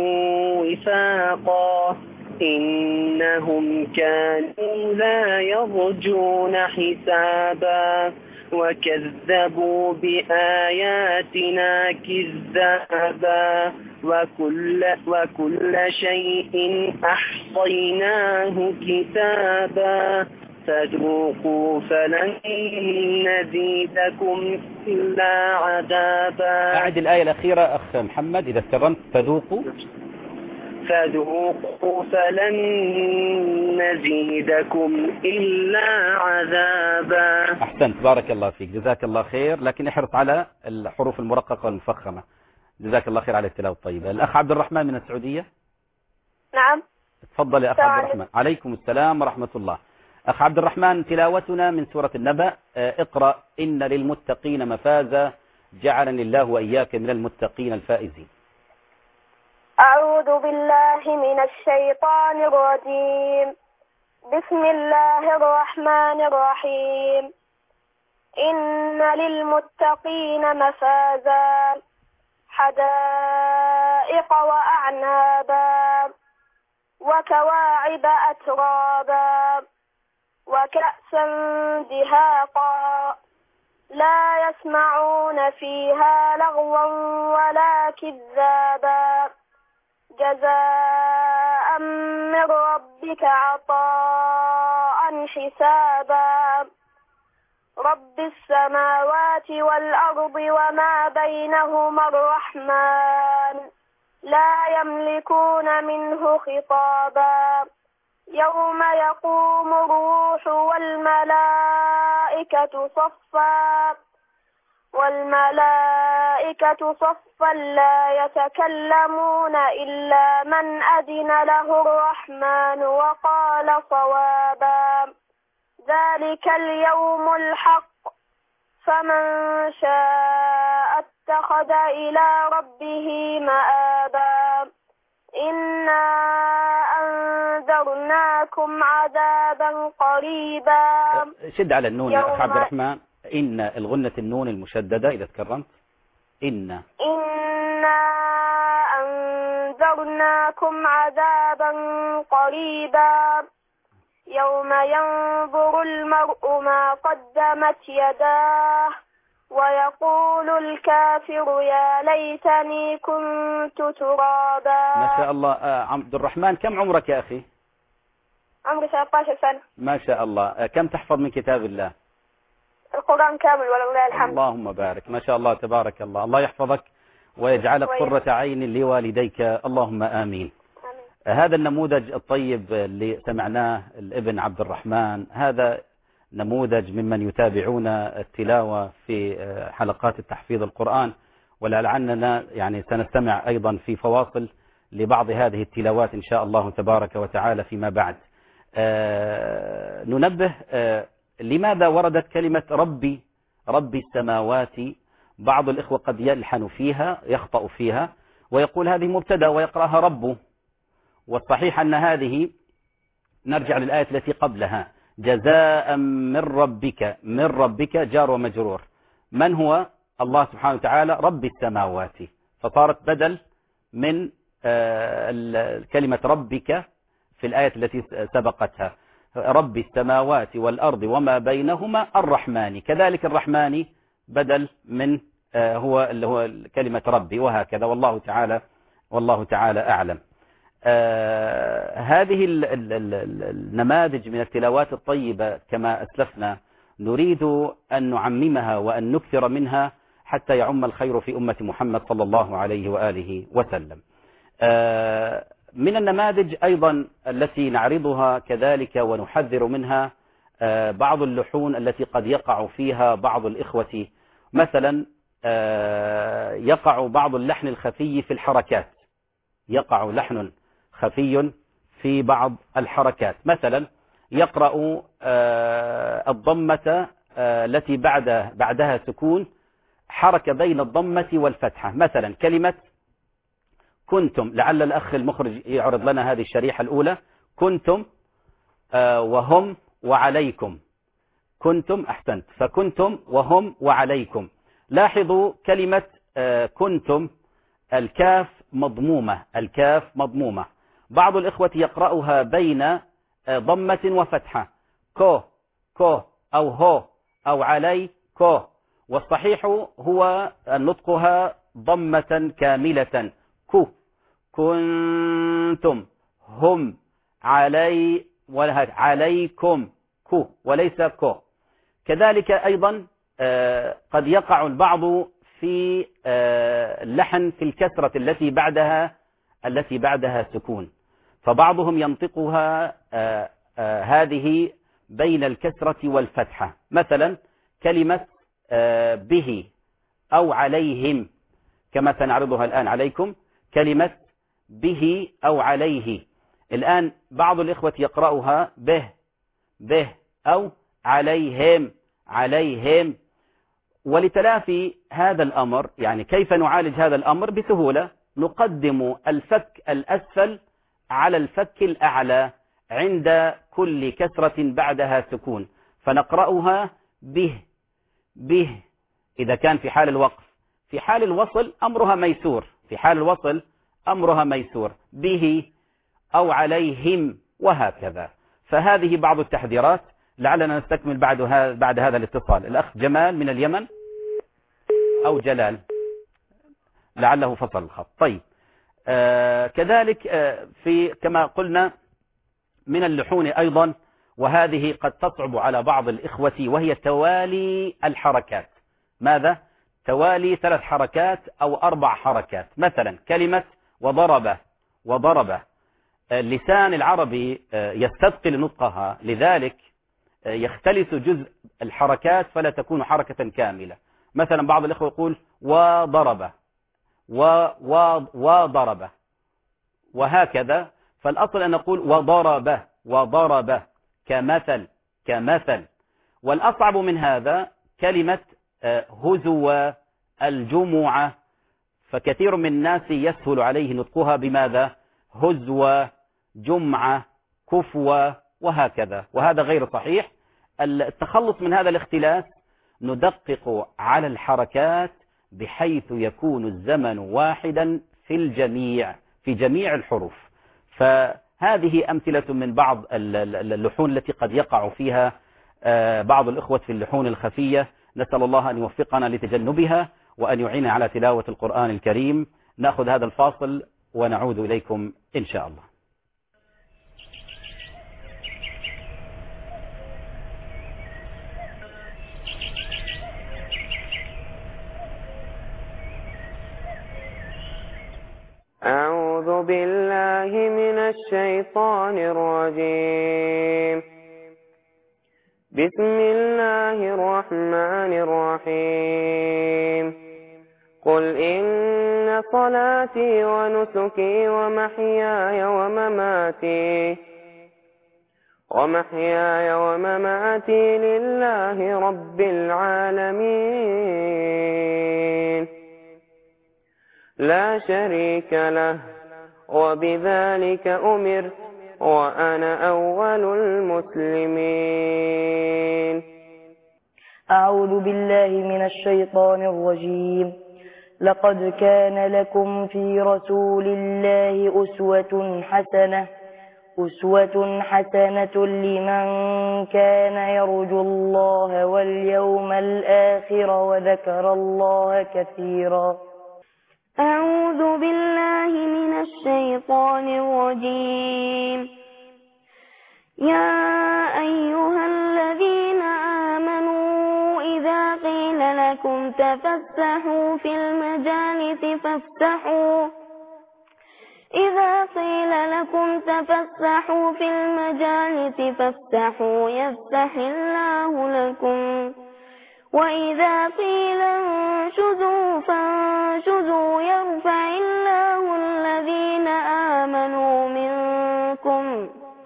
وفاقا إنهم كانوا لا يرجون حسابا وكذبوا بآياتنا كذابا وكل, وكل شيء أحصيناه كتابا فذوقوا فلن نزيدكم إلا عذابا. أعد الآية الأخيرة أخ محمد إذا استرمت. فذوقوا فذوقوا فلن نزيدكم إلا عذابا. أحسنت، بارك الله فيك، جزاك الله خير، لكن احرص على الحروف المرققة والمفخمة. جزاك الله خير على التلاوة الطيبة. الأخ عبد الرحمن من السعودية. نعم. تفضل يا أخ عبد الرحمن. عليكم السلام ورحمة الله. أخ عبد الرحمن، تلاوتنا من سورة النبأ. اقرأ إن للمتقين مفازا جعلني الله وإياك من المتقين الفائزين. أعوذ بالله من الشيطان الرجيم. بسم الله الرحمن الرحيم. إن للمتقين مفازا حدائق وأعنابا وكواعب أترابا وكأسا دهاقا لا يسمعون فيها لغوا ولا كذابا جزاء من ربك عطاء حسابا رب السماوات والأرض وما بينهما الرحمن لا يملكون منه خطابا يوم يقوم الروح والملائكة صفا والملائكة صفا لا يتكلمون إلا من أذن له الرحمن وقال صوابا ذلك اليوم الحق فمن شاء اتخذ إلى ربه مآبا إنا أنذرناكم عذابا قريبا. شد على النون يا أخ عبد الرحمن. إن الغنة النون المشددة إذا تكرمت. إن إنا أنذرناكم عذابا قريبا يوم ينظر المرء ما قدمت يداه ويقول الكافر يا ليتني كنت ترابا. ما شاء الله. آه عبد الرحمن، كم عمرك يا أخي؟ عمري ثلاثة عشر سنة. ما شاء الله. آه كم تحفظ من كتاب الله؟ القرآن كامل ولله الحمد. اللهم بارك، ما شاء الله تبارك الله. الله يحفظك ويجعلك قرة عين لوالديك، اللهم آمين. آمين. هذا النموذج الطيب اللي سمعناه الابن عبد الرحمن، هذا نموذج ممن يتابعون التلاوة في حلقات التحفيظ القرآن، ولعلنا يعني سنستمع أيضا في فواصل لبعض هذه التلاوات إن شاء الله تبارك وتعالى فيما بعد. آه ننبه آه لماذا وردت كلمة ربي ربي السماوات. بعض الإخوة قد يلحن فيها يخطأ فيها ويقول هذه مبتدأ ويقرأها ربه، والصحيح أن هذه نرجع للآية التي قبلها جزاء من ربك. من ربك جار ومجرور. من هو؟ الله سبحانه وتعالى رب السماوات، فصارت بدل من كلمة ربك في الآية التي سبقتها. رب السماوات والأرض وما بينهما الرحمن، كذلك الرحمن بدل من هو اللي هو كلمة ربي، وهكذا والله تعالى والله تعالى أعلم. آه هذه ال ال ال ال النماذج من التلاوات الطيبة كما أسلفنا نريد أن نعممها وأن نكثر منها حتى يعم الخير في أمة محمد صلى الله عليه وآله وسلم. آه من النماذج أيضا التي نعرضها كذلك ونحذر منها آه بعض اللحون التي قد يقع فيها بعض الإخوة. مثلا آه يقع بعض اللحن الخفي في الحركات، يقع لحن خفي في بعض الحركات. مثلا يقرأ آه الضمة آه التي بعد بعدها سكون، حركة بين الضمة والفتحة. مثلا كلمة كنتم، لعل الأخ المخرج يعرض لنا هذه الشريحة الأولى. كنتم آه وهم وعليكم، كنتم، أحسنت، فكنتم وهم وعليكم. لاحظوا كلمة آه كنتم الكاف مضمومة، الكاف مضمومة. بعض الإخوة يقرأها بين ضمة وفتحة، كو كو أو هو أو علي كو، والصحيح هو نطقها ضمة كاملة، كو. كنتم، هم، علي عليكم، كو وليس كو. كذلك أيضا قد يقع البعض في اللحن في الكسرة التي بعدها التي بعدها سكون، فبعضهم ينطقها هذه بين الكسرة والفتحة. مثلا كلمة به أو عليهم كما سنعرضها الآن عليكم، كلمة به أو عليه. الآن بعض الإخوة يقرأها به به أو عليهم عليهم. ولتلافي هذا الأمر، يعني كيف نعالج هذا الأمر بسهولة؟ نقدم الفك الأسفل على الفك الأعلى عند كل كسرة بعدها سكون، فنقرأها به به إذا كان في حال الوقف. في حال الوصل أمرها ميسور، في حال الوصل أمرها ميسور، به أو عليهم وهكذا. فهذه بعض التحذيرات، لعلنا نستكمل بعد هذا بعد هذا الاتصال. الأخ جمال من اليمن أو جلال، لعله فصل الخط. طيب آه كذلك آه في كما قلنا من اللحون أيضا، وهذه قد تصعب على بعض الإخوة، وهي توالي الحركات. ماذا؟ توالي ثلاث حركات أو أربع حركات. مثلا كلمة وضرب وضرب، اللسان العربي يستثقل نطقها، لذلك يختلس جزء الحركات فلا تكون حركة كاملة. مثلا بعض الإخوة يقول وضرب وضرب وهكذا، فالأصل أن نقول وضرب وضرب كمثل كمثل. والأصعب من هذا كلمة هزو الجمعة، فكثير من الناس يسهل عليه نطقها بماذا؟ هزو جمعة كفوة وهكذا، وهذا غير صحيح. التخلص من هذا الاختلاس ندقق على الحركات بحيث يكون الزمن واحدا في الجميع في جميع الحروف. فهذه أمثلة من بعض اللحون التي قد يقع فيها بعض الإخوة في اللحون الخفية. نسأل الله أن يوفقنا لتجنبها وأن يعين على تلاوة القرآن الكريم. نأخذ هذا الفاصل ونعود إليكم إن شاء الله. أعوذ بالله من الشيطان الرجيم. بسم الله الرحمن الرحيم. قل إن صلاتي ونسكي ومحياي ومماتي ومحياي ومماتي لله رب العالمين لا شريك له وبذلك أمرت وأنا أول المسلمين. أعوذ بالله من الشيطان الرجيم. لقد كان لكم في رسول الله أسوة حسنة أسوة حسنة لمن كان يرجو الله واليوم الآخر وذكر الله كثيرا. أعوذ بالله من الشيطان الرجيم. يا أيها الذين آمنوا إذا قيل لكم تفسحوا في المجالس فافسحوا إذا قيل لكم تفسحوا في المجالس فافسحوا يفسح الله لكم وإذا قيل انشزوا فانشزوا يرفع الله الذين آمنوا منكم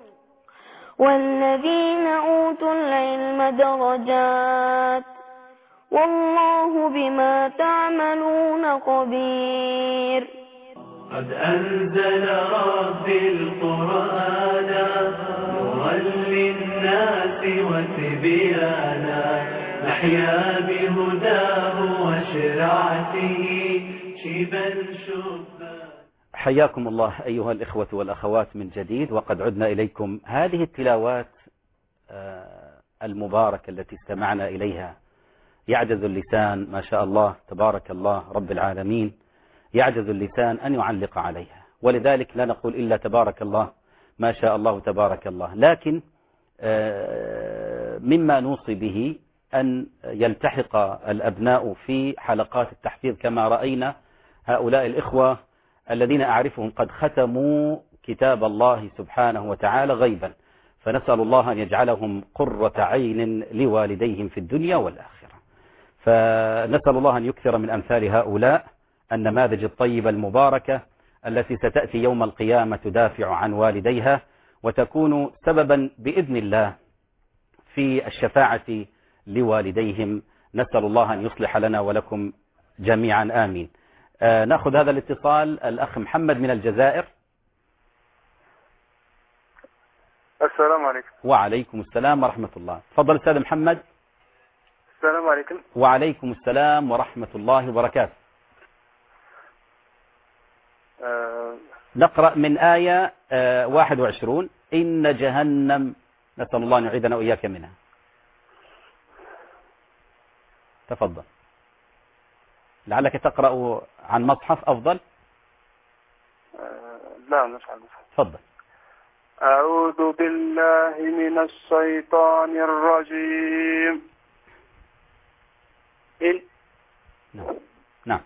والذين أوتوا العلم درجات والله بما تعملون خبير. قد أنزل ربي القرآن نورا للناس وتبيانا نحيا بهداه وشرعته شيبا شبا. حياكم الله أيها الإخوة والأخوات من جديد، وقد عدنا إليكم. هذه التلاوات المباركة التي استمعنا إليها يعجز اللسان ما شاء الله تبارك الله رب العالمين، يعجز اللسان أن يعلق عليها، ولذلك لا نقول إلا تبارك الله ما شاء الله تبارك الله. لكن مما نوصي به أن يلتحق الأبناء في حلقات التحفيظ كما رأينا هؤلاء الإخوة الذين أعرفهم قد ختموا كتاب الله سبحانه وتعالى غيبا، فنسأل الله أن يجعلهم قرة عين لوالديهم في الدنيا والآخرة. فنسأل الله أن يكثر من أمثال هؤلاء النماذج الطيبة المباركة التي ستأتي يوم القيامة تدافع عن والديها وتكون سببا بإذن الله في الشفاعة لوالديهم. نسأل الله أن يصلح لنا ولكم جميعا آمين. آه نأخذ هذا الاتصال. الأخ محمد من الجزائر. السلام عليكم. وعليكم السلام ورحمة الله. تفضل أستاذ محمد. السلام عليكم. وعليكم السلام ورحمة الله وبركاته. أه نقرأ من آية أه واحد وعشرين: إن جهنم، نسأل الله أن يعيدنا وإياك منها. تفضل. لعلك تقرأ عن مصحف أفضل. أه لا مش عن مصحف. تفضل. أعوذ بالله من الشيطان الرجيم. إن نعم نعم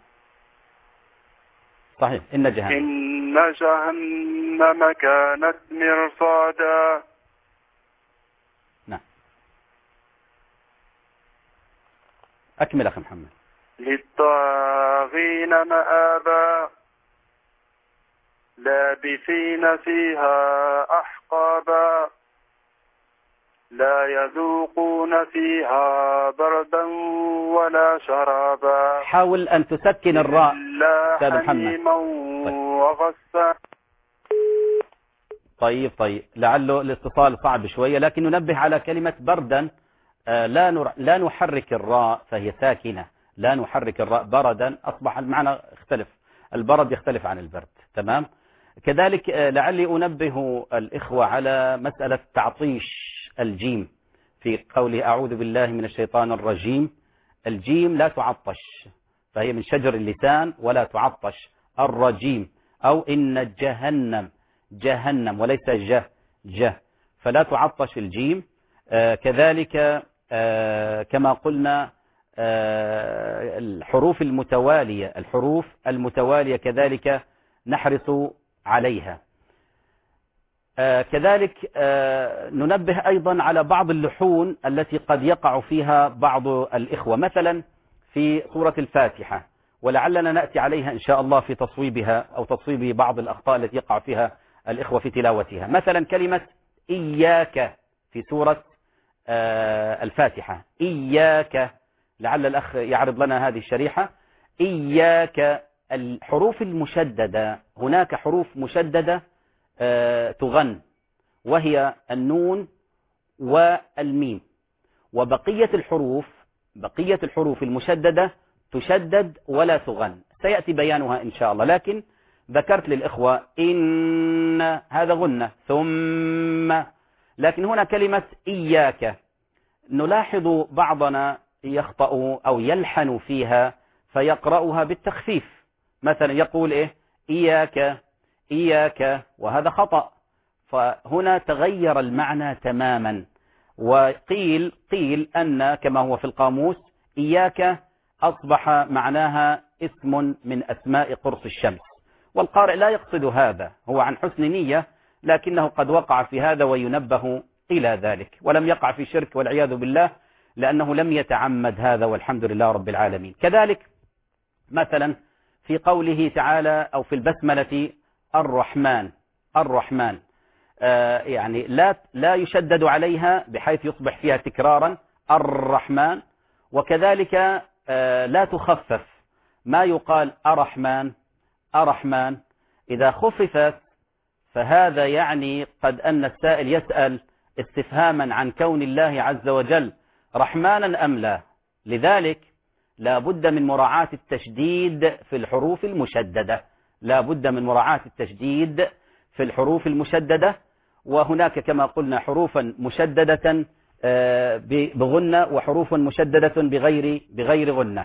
صحيح. إن جهنم إن جهنم كانت مرصادا. نعم أكمل أخي محمد. للطاغين مآبا لابثين فيها أحقابا لا يذوقون فيها بردا ولا شرابا. حاول أن تسكن الراء أستاذ محمد. وغسا. طيب طيب لعله الاتصال صعب شوية، لكن ننبه على كلمة بردا. آه لا نر... لا نحرك الراء فهي ساكنة، لا نحرك الراء. بردا أصبح المعنى اختلف، البرد يختلف عن البرد. تمام. كذلك آه لعلي أنبه الإخوة على مسألة تعطيش الجيم في قوله أعوذ بالله من الشيطان الرجيم. الجيم لا تعطش، فهي من شجر اللسان ولا تعطش. الرجيم أو إن جهنم، جهنم وليس جه جه، فلا تعطش الجيم. آه كذلك آه كما قلنا آه الحروف المتوالية، الحروف المتوالية كذلك نحرص عليها. آه كذلك آه ننبه أيضا على بعض اللحون التي قد يقع فيها بعض الإخوة، مثلا في سورة الفاتحة، ولعلنا نأتي عليها إن شاء الله في تصويبها أو تصويب بعض الأخطاء التي يقع فيها الإخوة في تلاوتها. مثلا كلمة إياك في سورة آه الفاتحة، إياك، لعل الأخ يعرض لنا هذه الشريحة. إياك، الحروف المشددة، هناك حروف مشددة آه تغن، وهي النون والميم، وبقية الحروف بقية الحروف المشددة تشدد ولا تغن، سيأتي بيانها إن شاء الله. لكن ذكرت للإخوة إن هذا غنة، ثم، لكن هنا كلمة إياك نلاحظ بعضنا يخطأ أو يلحن فيها فيقرأها بالتخفيف، مثلا يقول إيه إياك إياك، وهذا خطأ. فهنا تغير المعنى تماما. وقيل قيل أن كما هو في القاموس إياك أصبح معناها اسم من أسماء قرص الشمس، والقارئ لا يقصد هذا، هو عن حسن نية، لكنه قد وقع في هذا وينبه إلى ذلك، ولم يقع في شرك والعياذ بالله، لأنه لم يتعمد هذا والحمد لله رب العالمين. كذلك مثلا في قوله تعالى أو في البسملة الرحمن الرحمن آه يعني لا لا يشدد عليها بحيث يصبح فيها تكرارا الرحمن، وكذلك آه لا تخفف، ما يقال أرحمن أرحمن، إذا خففت فهذا يعني قد أن السائل يسأل استفهاما عن كون الله عز وجل رحمانا أم لا. لذلك لا بد من مراعاة التشديد في الحروف المشددة، لا بد من مراعاة التشديد في الحروف المشددة. وهناك كما قلنا حروفا مشددة بغنة وحروف مشددة بغير بغير غنة.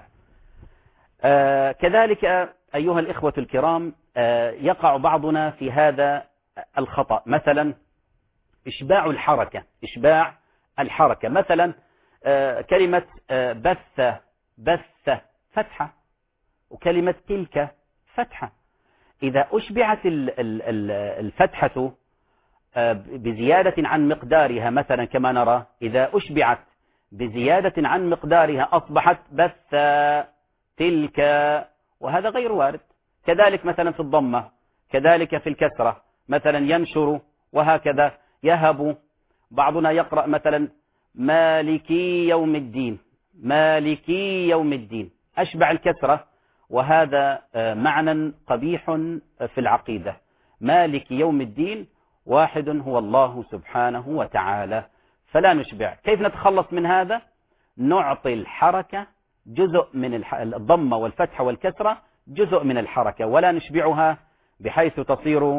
كذلك أيها الإخوة الكرام يقع بعضنا في هذا الخطأ، مثلا إشباع الحركة إشباع الحركة مثلا كلمة بث بث فتحة، وكلمة تلك فتحة. إذا أشبعت الفتحة بزيادة عن مقدارها، مثلا كما نرى إذا أشبعت بزيادة عن مقدارها أصبحت بث تلك، وهذا غير وارد. كذلك مثلا في الضمة، كذلك في الكسرة، مثلا ينشر، وهكذا يهب. بعضنا يقرأ مثلا مالكي يوم الدين مالكي يوم الدين، أشبع الكسرة، وهذا معنى قبيح في العقيدة. مالك يوم الدين واحد هو الله سبحانه وتعالى، فلا نشبع. كيف نتخلص من هذا؟ نعطي الحركة جزء من الضمة والفتحة والكسرة، جزء من الحركة، ولا نشبعها بحيث تصير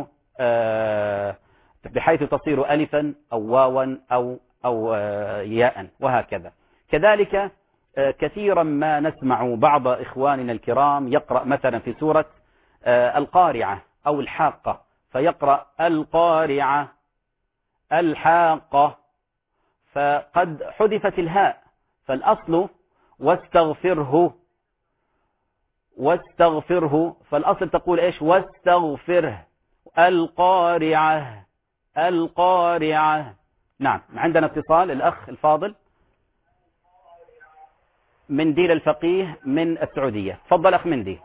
بحيث تصير ألفا أو واوا أو أو ياء، وهكذا. كذلك كثيرا ما نسمع بعض إخواننا الكرام يقرأ مثلا في سورة القارعة أو الحاقة، فيقرأ القارعة الحاقة، فقد حذفت الهاء، فالأصل واستغفره واستغفره، فالأصل تقول إيش؟ واستغفره. القارعة القارعة. نعم، عندنا اتصال، الأخ الفاضل منديل الفقيه من السعودية. تفضل أخ مندي.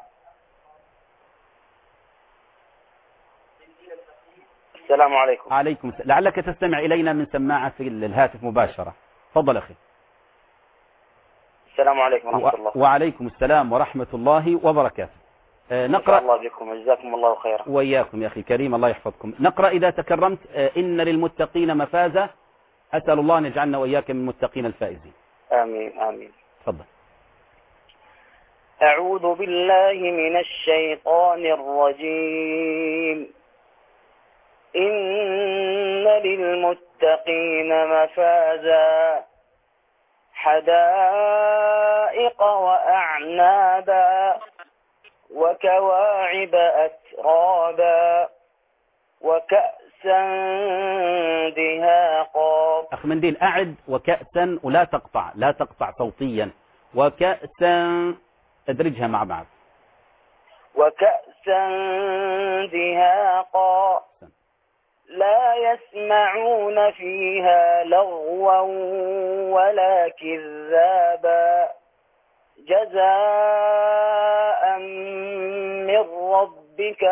السلام عليكم. عليكم السلام. لعلك تستمع إلينا من سماعة في الهاتف مباشرة. تفضل أخي. السلام عليكم ورحمة الله. وعليكم السلام ورحمة الله وبركاته. نقرأ. الله بكم، جزاكم الله خيرا. وإياكم يا أخي الكريم، الله يحفظكم. نقرأ إذا تكرمت. إن للمتقين مفازة. أسأل الله أن يجعلنا وإياك من المتقين الفائزين. آمين آمين. تفضل. أعوذ بالله من الشيطان الرجيم. إن للمتقين مفازا حدائق وأعنابا وكواعب أترابا وكأسا دهاقا. أخ منديل أعد وكأسا، ولا تقطع لا تقطع صوتيا. وكأسا ادرجها مع بعض. وكأسا دهاقا لا يسمعون فيها لغوا ولا كذابا جزاء من ربك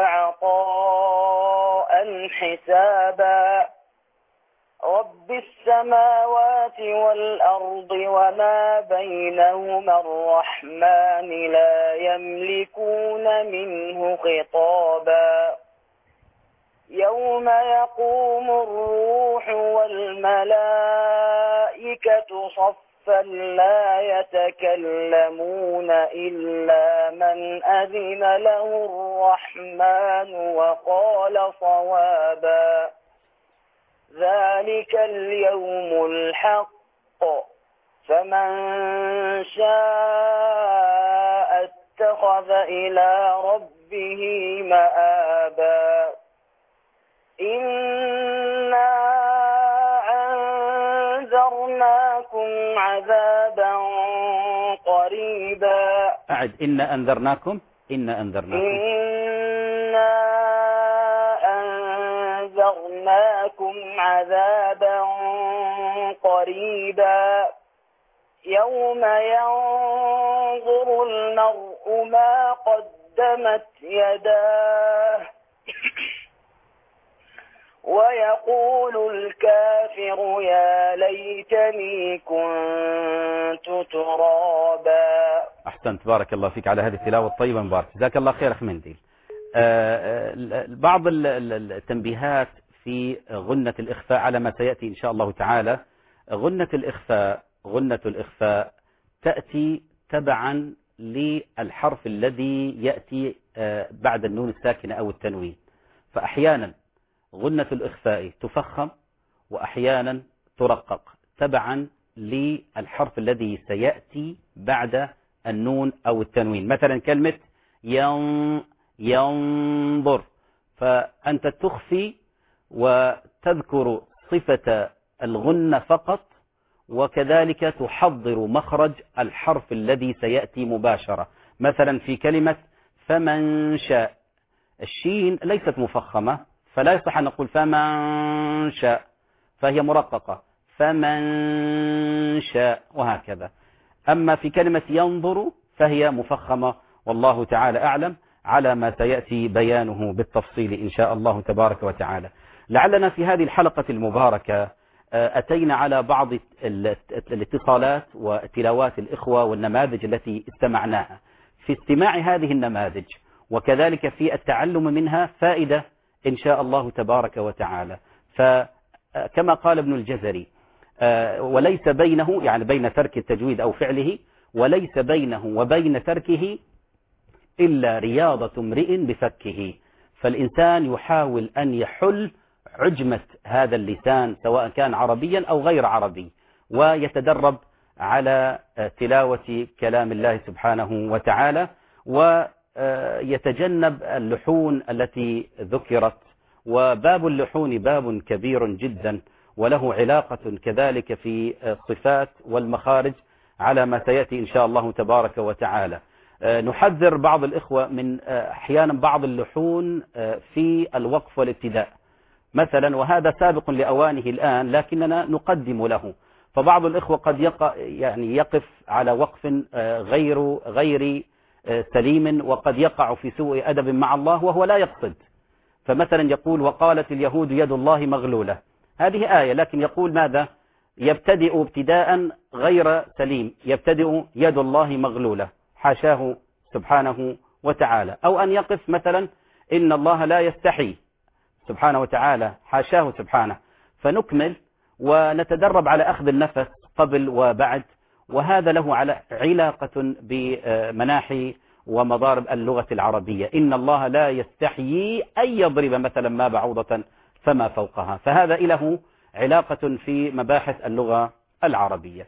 عطاء حسابا رب السماوات والأرض وما بينهما الرحمن لا يملكون منه خطابا يوم يقوم الروح والملائكة صفا لا يتكلمون إلا من أذن له الرحمن وقال صوابا ذلك اليوم الحق فمن شاء اتخذ إلى ربه به مآبا إنا أنذرناكم عذابا قريبا. أعد إنا أنذرناكم إنا أنذرناكم إنا أنذرناكم عذابا قريبا يوم ينظر المرء ما قدمت يداه ويقول الكافر يا ليتني كنت ترابا. أحسنت، بارك الله فيك على هذه التلاوة الطيبة مبارك، جزاك الله خير أخ منديل. بعض التنبيهات في غنة الإخفاء على ما سيأتي إن شاء الله تعالى. غنة الإخفاء غنة الإخفاء تأتي تبعا للحرف الذي يأتي بعد النون الساكنة أو التنوين، فأحيانا غنة الإخفاء تفخم وأحيانا ترقق تبعا للحرف الذي سيأتي بعد النون أو التنوين. مثلا كلمة ينظر، فأنت تخفي وتذكر صفة الغنة فقط، وكذلك تحضر مخرج الحرف الذي سيأتي مباشرة. مثلا في كلمة فمن شاء، الشين ليست مفخمة، فلا يصح أن نقول فمن شاء، فهي مرققة، فمن شاء وهكذا. أما في كلمة ينظر فهي مفخمة، والله تعالى أعلم، على ما سيأتي بيانه بالتفصيل إن شاء الله تبارك وتعالى. لعلنا في هذه الحلقة المباركة أتينا على بعض الاتصالات وتلاوات الإخوة والنماذج التي استمعناها. في استماع هذه النماذج وكذلك في التعلم منها فائدة إن شاء الله تبارك وتعالى. فكما قال ابن الجزري وليس بينه، يعني بين ترك التجويد أو فعله، وليس بينه وبين تركه إلا رياضة امرئ بفكه. فالإنسان يحاول أن يحل عجمة هذا اللسان سواء كان عربيا أو غير عربي، ويتدرب على تلاوة كلام الله سبحانه وتعالى، ويتجنب اللحون التي ذكرت. وباب اللحون باب كبير جدا، وله علاقة كذلك في الصفات والمخارج على ما سيأتي إن شاء الله تبارك وتعالى. نحذر بعض الإخوة من أحيانا بعض اللحون في الوقف والابتداء مثلا، وهذا سابق لأوانه الآن لكننا نقدم له. فبعض الإخوة قد يقع يعني يقف على وقف غير غير سليم، وقد يقع في سوء أدب مع الله وهو لا يقصد. فمثلا يقول وقالت اليهود يد الله مغلولة، هذه آية، لكن يقول ماذا؟ يبتدئ ابتداء غير سليم، يبتدئ يد الله مغلولة، حاشاه سبحانه وتعالى. أو أن يقف مثلا إن الله لا يستحي سبحانه وتعالى، حاشاه سبحانه. فنكمل ونتدرب على أخذ النفس قبل وبعد، وهذا له على علاقة بمناحي ومضارب اللغة العربية. إن الله لا يستحيي أن يضرب مثلا ما بعوضة فما فوقها، فهذا له علاقة في مباحث اللغة العربية.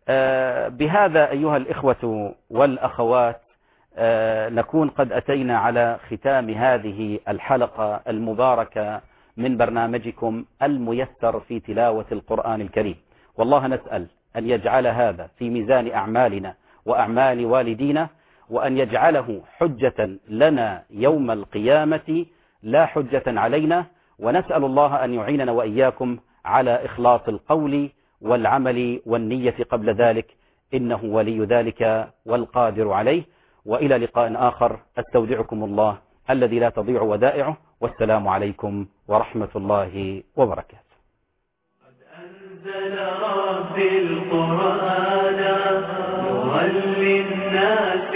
بهذا أيها الإخوة والأخوات نكون قد أتينا على ختام هذه الحلقة المباركة من برنامجكم الميسر في تلاوة القرآن الكريم. والله نسأل أن يجعل هذا في ميزان أعمالنا وأعمال والدينا، وأن يجعله حجة لنا يوم القيامة لا حجة علينا. ونسأل الله أن يعيننا وإياكم على إخلاص القول والعمل والنية قبل ذلك، إنه ولي ذلك والقادر عليه. وإلى لقاء آخر، أستودعكم الله الذي لا تضيع ودائعه، والسلام عليكم ورحمة الله وبركاته. قد أنزل ربي القرآن نورا للناس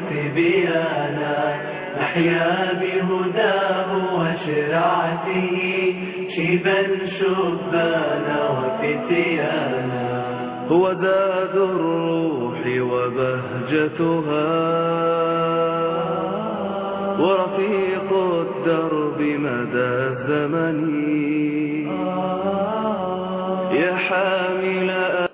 وتبيانا، نحيا بهداه وشرعته شيبا شبانا وفتيانا. هو زاد الروح وبهجتها ورفيق الدرب مدى الزمن، يا حامل